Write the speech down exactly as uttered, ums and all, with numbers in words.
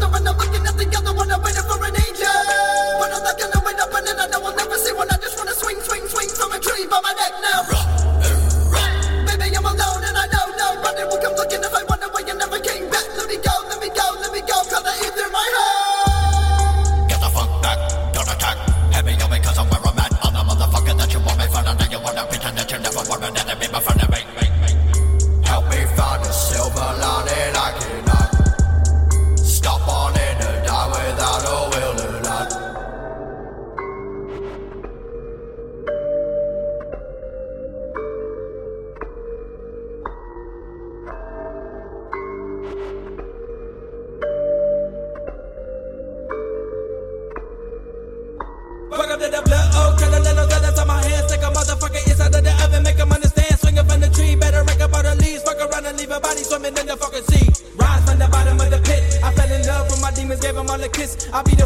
another and I'm looking at the other one. I'm waiting for an angel, but I'm not gonna wait up and then I know I'll never see one. I just wanna swing, swing, swing from a tree by my neck now. Baby, I'm alone and I know nobody will come looking if I wonder why you never came back. Let me go, let me go, let me go, cause I eat through my heart. Get the fuck back, don't attack. Hit me up because I'm where I'm at. I'm the motherfucker that you want me for, and then you wanna pretend that you never want an enemy, my friend. Make, make, make. Help me find a silver lining I cannot stop on in to die without a will to not. Fuck up to the blood, oh, cut a little letters on my hands. Take a motherfucker inside of the oven, make him understand. Swing up from the tree, better rake up all the leaves. Fuck around and leave a body swimming in the fucking sea. Rise from the bottom of the pit. I fell in love with my demons, gave them all a kiss. I beat